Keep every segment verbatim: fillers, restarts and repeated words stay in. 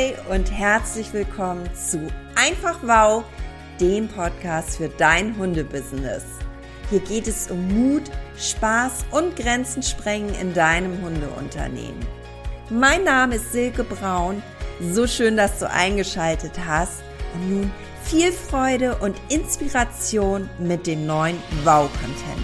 Hi und herzlich willkommen zu Einfach Wow, dem Podcast für dein Hundebusiness. Hier geht es um Mut, Spaß und Grenzen sprengen in deinem Hundeunternehmen. Mein Name ist Silke Braun. So schön, dass du eingeschaltet hast. Und nun viel Freude und Inspiration mit dem neuen Wow-Content.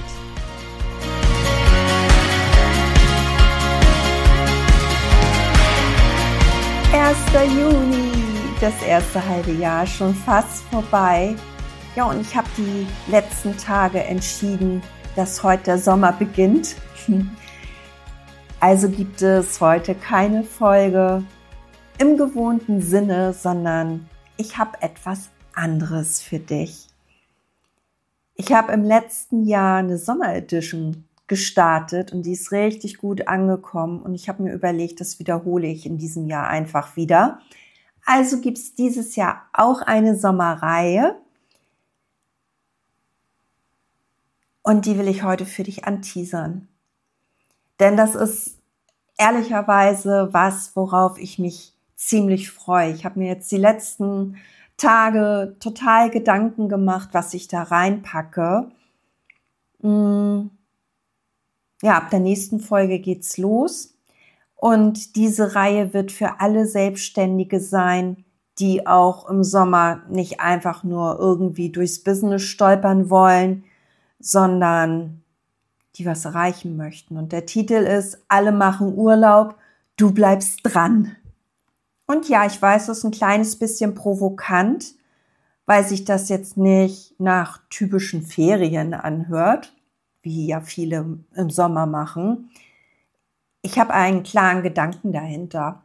erster Juni, das erste halbe Jahr schon fast vorbei. Ja, und ich habe die letzten Tage entschieden, dass heute der Sommer beginnt. Also gibt es heute keine Folge im gewohnten Sinne, sondern ich habe etwas anderes für dich. Ich habe im letzten Jahr eine Sommer-Edition gestartet und die ist richtig gut angekommen und ich habe mir überlegt, das wiederhole ich in diesem Jahr einfach wieder. Also gibt es dieses Jahr auch eine Sommerreihe und die will ich heute für dich anteasern. Denn das ist ehrlicherweise was, worauf ich mich ziemlich freue. Ich habe mir jetzt die letzten Tage total Gedanken gemacht, was ich da reinpacke. Hm. Ja, ab der nächsten Folge geht's los und diese Reihe wird für alle Selbstständige sein, die auch im Sommer nicht einfach nur irgendwie durchs Business stolpern wollen, sondern die was erreichen möchten. Und der Titel ist: Alle machen Urlaub, du bleibst dran. Und ja, ich weiß, das ist ein kleines bisschen provokant, weil sich das jetzt nicht nach typischen Ferien anhört, wie ja viele im Sommer machen. Ich habe einen klaren Gedanken dahinter.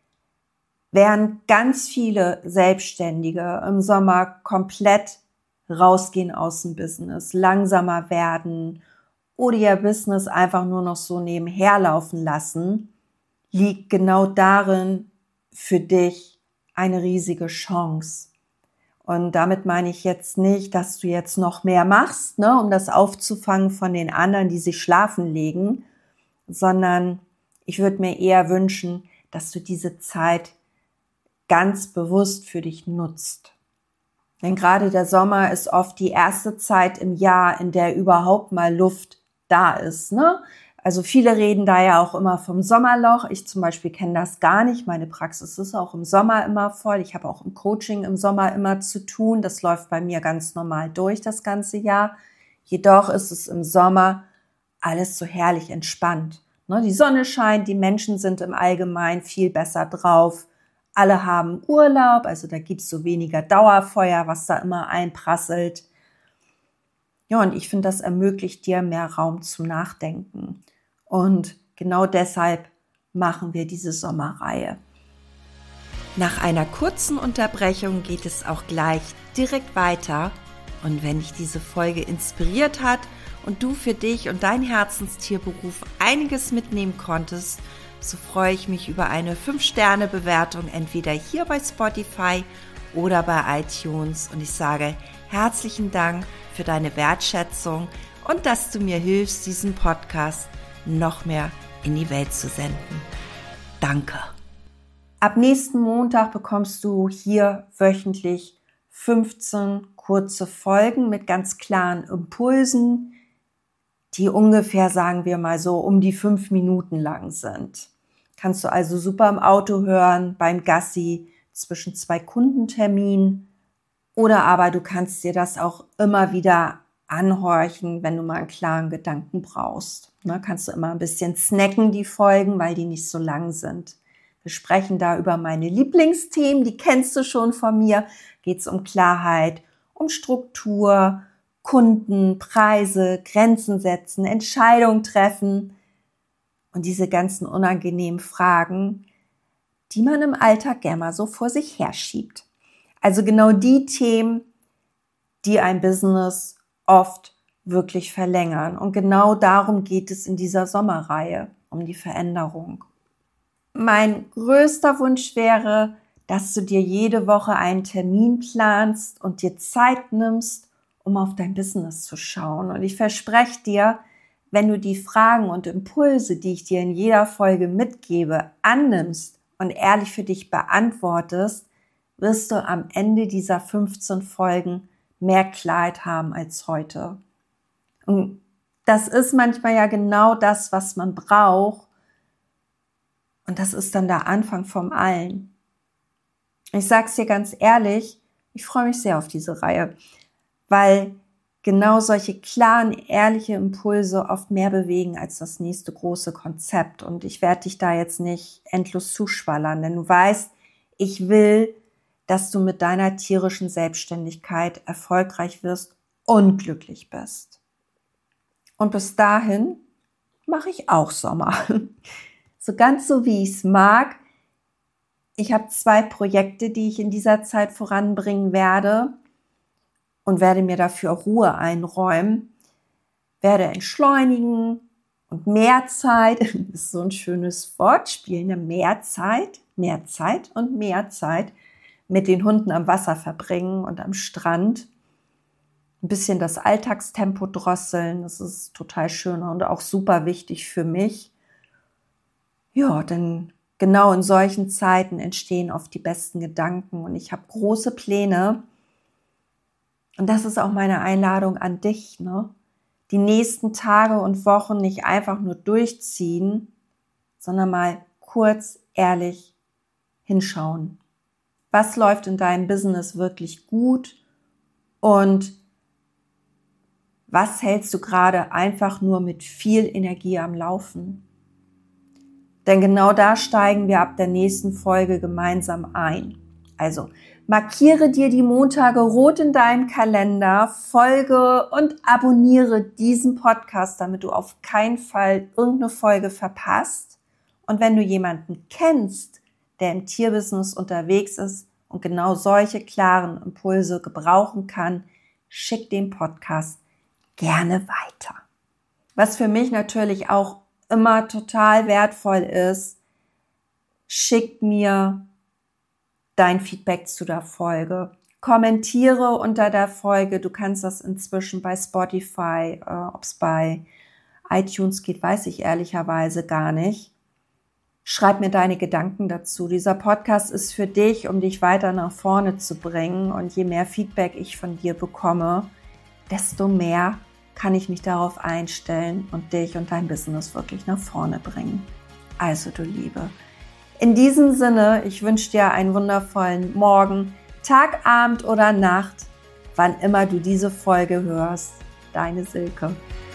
Während ganz viele Selbstständige im Sommer komplett rausgehen aus dem Business, langsamer werden oder ihr Business einfach nur noch so nebenher laufen lassen, liegt genau darin für dich eine riesige Chance. Und damit meine ich jetzt nicht, dass du jetzt noch mehr machst, ne, um das aufzufangen von den anderen, die sich schlafen legen, sondern ich würde mir eher wünschen, dass du diese Zeit ganz bewusst für dich nutzt. Denn gerade der Sommer ist oft die erste Zeit im Jahr, in der überhaupt mal Luft da ist, ne? Also viele reden da ja auch immer vom Sommerloch. Ich zum Beispiel kenne das gar nicht. Meine Praxis ist auch im Sommer immer voll. Ich habe auch im Coaching im Sommer immer zu tun. Das läuft bei mir ganz normal durch das ganze Jahr. Jedoch ist es im Sommer alles so herrlich entspannt. Die Sonne scheint, die Menschen sind im Allgemeinen viel besser drauf. Alle haben Urlaub, also da gibt es so weniger Dauerfeuer, was da immer einprasselt. Ja, und ich finde, das ermöglicht dir mehr Raum zum Nachdenken. Und genau deshalb machen wir diese Sommerreihe. Nach einer kurzen Unterbrechung geht es auch gleich direkt weiter. Und wenn dich diese Folge inspiriert hat und du für dich und dein Herzenstierberuf einiges mitnehmen konntest, so freue ich mich über eine fünf Sterne Bewertung entweder hier bei Spotify oder bei iTunes. Und ich sage herzlichen Dank für deine Wertschätzung und dass du mir hilfst, diesen Podcast noch mehr in die Welt zu senden. Danke. Ab nächsten Montag bekommst du hier wöchentlich fünfzehn kurze Folgen mit ganz klaren Impulsen, die ungefähr, sagen wir mal so, um die fünf Minuten lang sind. Kannst du also super im Auto hören, beim Gassi, zwischen zwei Kundenterminen. Oder aber du kannst dir das auch immer wieder anhorchen, wenn du mal einen klaren Gedanken brauchst. Ne, kannst du immer ein bisschen snacken, die Folgen, weil die nicht so lang sind. Wir sprechen da über meine Lieblingsthemen, die kennst du schon von mir. Geht es um Klarheit, um Struktur, Kunden, Preise, Grenzen setzen, Entscheidungen treffen und diese ganzen unangenehmen Fragen, die man im Alltag gerne mal so vor sich herschiebt. Also genau die Themen, die ein Business oft wirklich verlängern. Und genau darum geht es in dieser Sommerreihe, um die Veränderung. Mein größter Wunsch wäre, dass du dir jede Woche einen Termin planst und dir Zeit nimmst, um auf dein Business zu schauen. Und ich verspreche dir, wenn du die Fragen und Impulse, die ich dir in jeder Folge mitgebe, annimmst und ehrlich für dich beantwortest, wirst du am Ende dieser fünfzehn Folgen mehr Klarheit haben als heute. Und das ist manchmal ja genau das, was man braucht. Und das ist dann der Anfang vom Allen. Ich sag's dir ganz ehrlich, ich freue mich sehr auf diese Reihe, weil genau solche klaren, ehrliche Impulse oft mehr bewegen als das nächste große Konzept. Und ich werde dich da jetzt nicht endlos zuschwallern, denn du weißt, ich will, dass du mit deiner tierischen Selbstständigkeit erfolgreich wirst und glücklich bist. Und bis dahin mache ich auch Sommer. So ganz so, wie ich es mag. Ich habe zwei Projekte, die ich in dieser Zeit voranbringen werde und werde mir dafür Ruhe einräumen, werde entschleunigen und mehr Zeit, das ist so ein schönes Wortspiel, ne? mehr Zeit, mehr Zeit und mehr Zeit mit den Hunden am Wasser verbringen und am Strand. Ein bisschen das Alltagstempo drosseln, das ist total schön und auch super wichtig für mich. Ja, denn genau in solchen Zeiten entstehen oft die besten Gedanken und ich habe große Pläne. Und das ist auch meine Einladung an dich, ne? Die nächsten Tage und Wochen nicht einfach nur durchziehen, sondern mal kurz ehrlich hinschauen. Was läuft in deinem Business wirklich gut und was hältst du gerade einfach nur mit viel Energie am Laufen? Denn genau da steigen wir ab der nächsten Folge gemeinsam ein. Also markiere dir die Montage rot in deinem Kalender, folge und abonniere diesen Podcast, damit du auf keinen Fall irgendeine Folge verpasst. Und wenn du jemanden kennst, der im Tierbusiness unterwegs ist und genau solche klaren Impulse gebrauchen kann, schick den Podcast gerne weiter. Was für mich natürlich auch immer total wertvoll ist, schick mir dein Feedback zu der Folge. Kommentiere unter der Folge. Du kannst das inzwischen bei Spotify, äh, ob es bei iTunes geht, weiß ich ehrlicherweise gar nicht. Schreib mir deine Gedanken dazu. Dieser Podcast ist für dich, um dich weiter nach vorne zu bringen. Und je mehr Feedback ich von dir bekomme, desto mehr kann ich mich darauf einstellen und dich und dein Business wirklich nach vorne bringen. Also du Liebe. In diesem Sinne, ich wünsche dir einen wundervollen Morgen, Tag, Abend oder Nacht, wann immer du diese Folge hörst. Deine Silke.